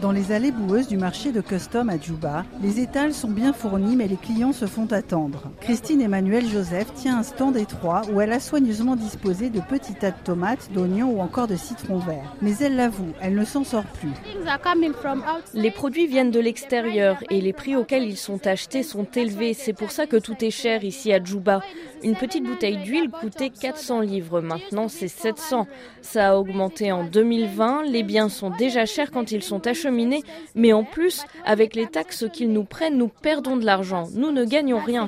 Dans les allées boueuses du marché de Custom à Djouba, les étals sont bien fournis mais les clients se font attendre. Christine Emmanuel Joseph tient un stand étroit où elle a soigneusement disposé de petits tas de tomates, d'oignons ou encore de citrons verts. Mais elle l'avoue, elle ne s'en sort plus. Les produits viennent de l'extérieur et les prix auxquels ils sont achetés sont élevés. C'est pour ça que tout est cher ici à Djouba. Une petite bouteille d'huile coûtait 400 livres, maintenant c'est 700. Ça a augmenté en 2020, les biens sont déjà chers quand ils sont acheminés, mais en plus, avec les taxes qu'ils nous prennent, nous perdons de l'argent. Nous ne gagnons rien.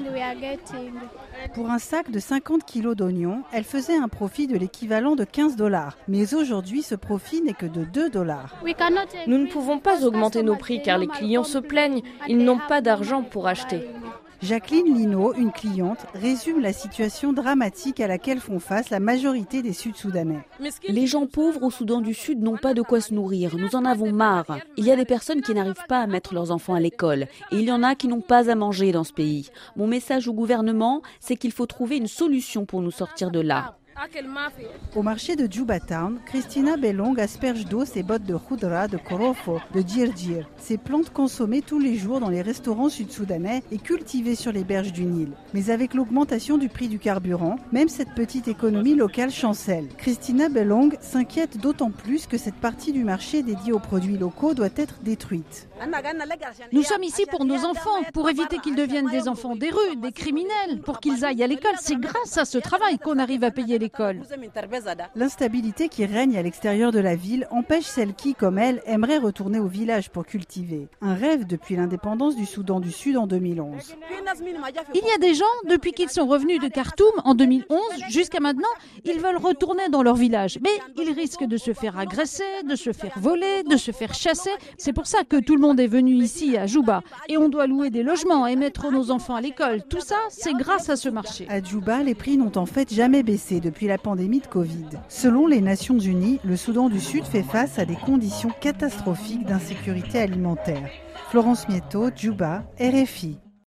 Pour un sac de 50 kilos d'oignons, elle faisait un profit de l'équivalent de 15 $. Mais aujourd'hui, ce profit n'est que de 2 $. Nous ne pouvons pas augmenter nos prix car les clients se plaignent. Ils n'ont pas d'argent pour acheter. Jacqueline Lino, une cliente, résume la situation dramatique à laquelle font face la majorité des Sud-Soudanais. Les gens pauvres au Soudan du Sud n'ont pas de quoi se nourrir. Nous en avons marre. Il y a des personnes qui n'arrivent pas à mettre leurs enfants à l'école. Et il y en a qui n'ont pas à manger dans ce pays. Mon message au gouvernement, c'est qu'il faut trouver une solution pour nous sortir de là. Au marché de Djouba Town, Christina Belong asperge d'eau ses bottes de khoudra, de korofo, de djirjir. Ces plantes consommées tous les jours dans les restaurants sud-soudanais et cultivées sur les berges du Nil. Mais avec l'augmentation du prix du carburant, même cette petite économie locale chancelle. Christina Belong s'inquiète d'autant plus que cette partie du marché dédiée aux produits locaux doit être détruite. Nous sommes ici pour nos enfants, pour éviter qu'ils deviennent des enfants des rues, des criminels, pour qu'ils aillent à l'école. C'est grâce à ce travail qu'on arrive à payer l'école. L'instabilité qui règne à l'extérieur de la ville empêche celles qui, comme elle, aimeraient retourner au village pour cultiver. Un rêve depuis l'indépendance du Soudan du Sud en 2011. Il y a des gens, depuis qu'ils sont revenus de Khartoum en 2011 jusqu'à maintenant, ils veulent retourner dans leur village. Mais ils risquent de se faire agresser, de se faire voler, de se faire chasser. C'est pour ça que tout le monde est venu ici à Djouba. Et on doit louer des logements et mettre nos enfants à l'école. Tout ça, c'est grâce à ce marché. À Djouba, les prix n'ont en fait jamais baissé depuis la pandémie de Covid. Selon les Nations Unies, le Soudan du Sud fait face à des conditions catastrophiques d'insécurité alimentaire. Florence Mietto, Djouba, RFI.